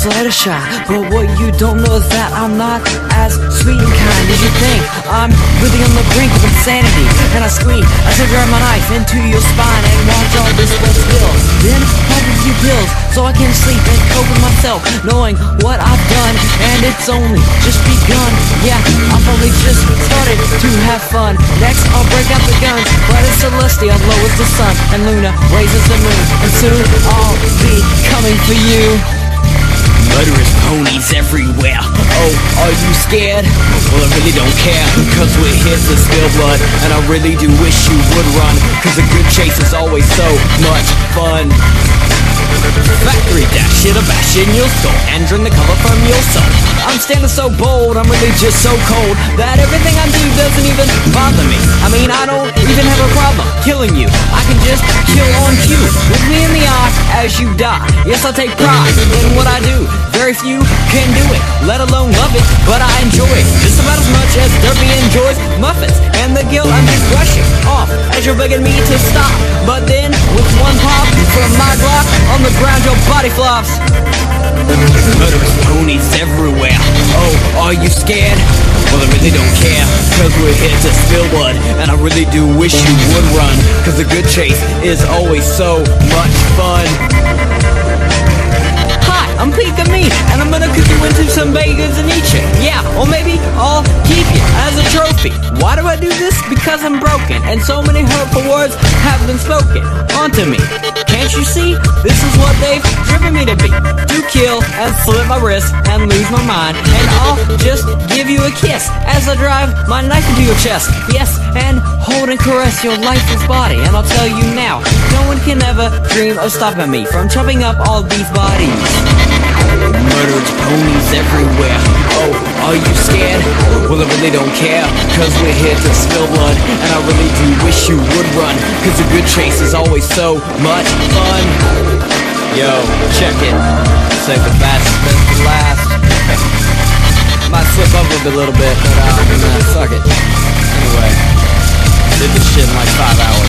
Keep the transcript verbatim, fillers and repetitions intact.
so let it shine. But what you don't know is that I'm not as sweet and kind as you think. I'm really on the brink of insanity, and I scream as I drive my knife into your spine and watch all this blood spill. Then pop a few pills so I can sleep and cope with myself, knowing what I've done, and it's only just begun. Yeah, I've only just started to have fun. Next I'll break out the guns, bright as Celestia, low as the sun, and Luna raises the moon, and soon I'll be coming for you. Murderous ponies everywhere. Oh, are you scared? Well, I really don't care, cause we're here to spill blood. And I really do wish you would run, cause a good chase is always so much fun. Factory dash, it'll bash in your skull and drain the color from your soul. I'm standing so bold, I'm really just so cold that everything I do doesn't even bother me. I mean, I don't even have a problem killing you. I can just kill on cue, look me in the eye as you die. Yes, I take pride in what I do. Very few can do it, let alone love it, but I enjoy it just about as much as Derpy enjoys muffins. And the guilt I'm just brushing off as you're begging me to stop. But then, with one pop from my Glock, on the ground your body flops. Murderous ponies everywhere. Oh, are you scared? Well, I really don't care, cause we're here to spill blood. And I really do wish you would run, cause a good chase is always so much fun. I'm Pika Me, and I'm gonna cook you into some bagels and eat you. Yeah, or maybe I'll keep you as a trophy. Why do I do this? Because I'm broken, and so many hurtful words have been spoken onto me. Can't you see? This is what they've driven me to be. To kill and slit my wrist and lose my mind. And I'll just give you a kiss as I drive my knife into your chest. Yes, and hold and caress your lifeless body. And I'll tell you now, no one can ever dream of stopping me from chopping up all these bodies. Murderous ponies everywhere. Oh, are you scared? Well, I really don't care, cause we're here to spill blood. And I really do wish you would run, cause a good chase is always so much fun. Yo, check it. Save the best, best for last. Might slip up a little bit, but uh, nah, suck it. Anyway, did this shit in like five hours.